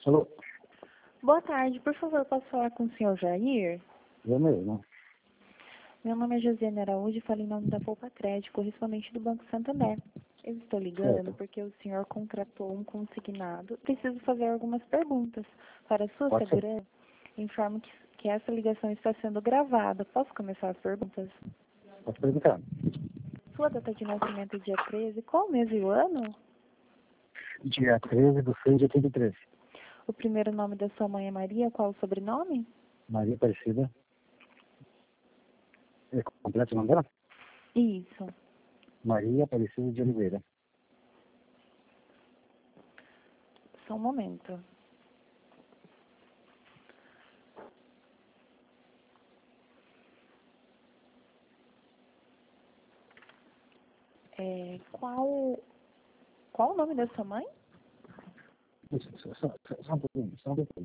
Alô? Boa tarde, por favor, posso falar com o senhor Jair? Eu mesmo. Meu nome é Josiane Araújo e falo em nome da Poupa Crédito, correspondente do Banco Santander. Eu estou ligando Certo. porque o senhor contratou um consignado. Preciso fazer algumas perguntas. Para sua Pode ser. segurança, informo que essa ligação está sendo gravada. Posso começar as perguntas? Pode perguntar. Sua data de nascimento é dia 13. Qual o mês e o ano? Dia 13/6/83. O primeiro nome da sua mãe é Maria. Qual o sobrenome? Maria Aparecida. É completo o nome dela? Isso. Maria Aparecida de Oliveira. Só um momento. Qual o nome da sua mãe? Isso, só um pouquinho, só um pouquinho.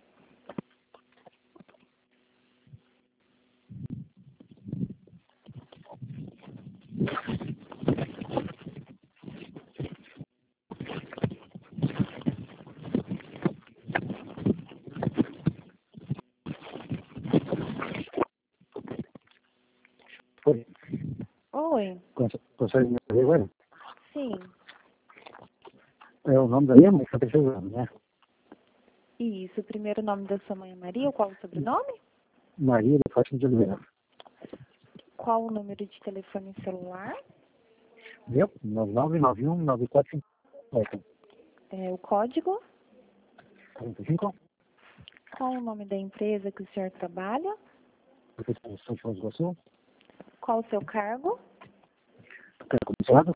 Foi. Oi. Consegue me ver agora? Sim. É o nome da minha mãe que está precisando, né? Isso. O primeiro nome da sua mãe é Maria. Qual o sobrenome? Maria de Fátima de Oliveira. Qual o número de telefone celular? Viu? 9991-9458. O código? 45. Qual o nome da empresa que o senhor trabalha? Prefeitura de São João do Iguaçu. Qual o seu cargo? Comissionado.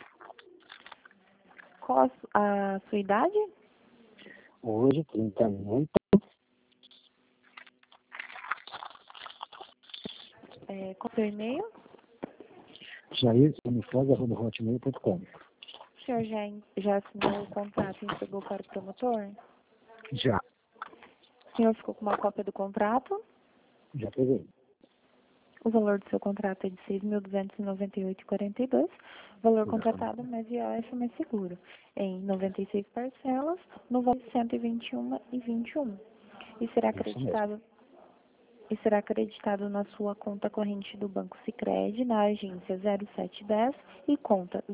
Qual a sua idade? Hoje, 38. Qual o seu e-mail? jair.hotmail.com. O senhor já assinou o contrato e entregou para o promotor? Já O senhor ficou com uma cópia do contrato? peguei. O valor do seu contrato é de R$ 6.298,42. Valor Exatamente. contratado mais IOF mais seguro. Em 96 parcelas, no valor de R$ 121,21. E será Isso mesmo. acreditado na sua conta corrente do Banco Sicredi, na agência 0710 e conta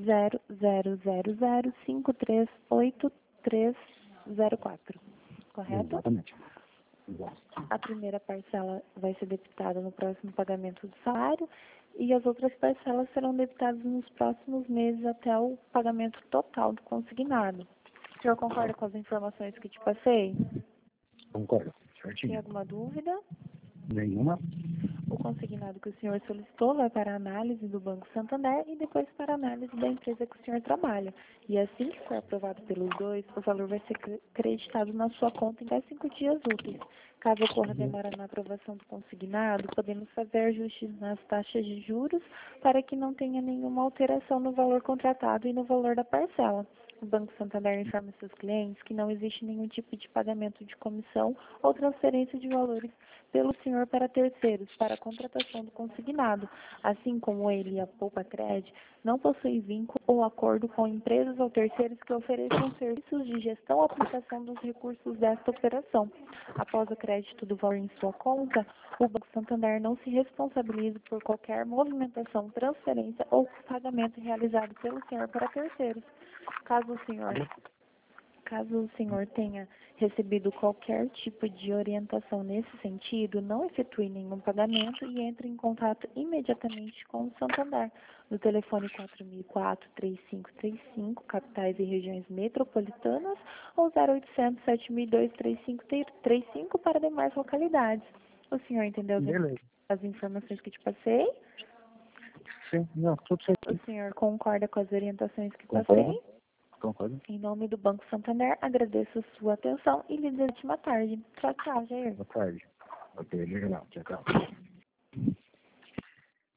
0000538304. Correto? Exatamente. Exato. A primeira parcela vai ser debitada no próximo pagamento do salário e as outras parcelas serão debitadas nos próximos meses até o pagamento total do consignado. O senhor concorda com as informações que te passei? Concordo. Tem Certinho. alguma dúvida? Nenhuma? O consignado que o senhor solicitou vai para a análise do Banco Santander e depois para a análise da empresa que o senhor trabalha. E assim que for aprovado pelos dois, o valor vai ser creditado na sua conta em até 5 dias úteis. Caso ocorra demora na aprovação do consignado, podemos fazer ajustes nas taxas de juros para que não tenha nenhuma alteração no valor contratado e no valor da parcela. O Banco Santander informa seus clientes que não existe nenhum tipo de pagamento de comissão ou transferência de valores pelo senhor para terceiros, para a contratação do consignado, assim como ele e a Poupa Crédito não possuem vínculo ou acordo com empresas ou terceiros que ofereçam serviços de gestão ou aplicação dos recursos desta operação. Após o crédito do valor em sua conta, o Banco Santander não se responsabiliza por qualquer movimentação, transferência ou pagamento realizado pelo senhor para terceiros. Caso o senhor tenha recebido qualquer tipo de orientação nesse sentido, não efetue nenhum pagamento e entre em contato imediatamente com o Santander, no telefone 4004-3535, capitais e regiões metropolitanas, ou 0800 7.002-3535 para demais localidades. O senhor entendeu Beleza. as informações que te passei? Sim, não, tudo certo. O senhor concorda com as orientações que Concordo. passei? Concordo. Em nome do Banco Santander, agradeço sua atenção e lhe desejo uma tarde. Tchau, tchau, Jair. Boa tarde. Ok, legal. Tchau, tchau.